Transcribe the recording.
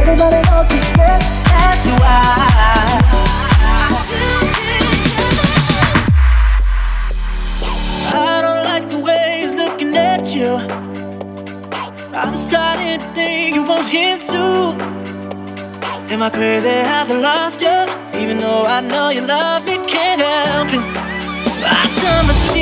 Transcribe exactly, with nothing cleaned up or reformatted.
I don't like the way he's looking at you. I'm starting to think you want him too. Am I crazy? Have I lost you? Even though I know you love me, can't help it. I turn my cheek.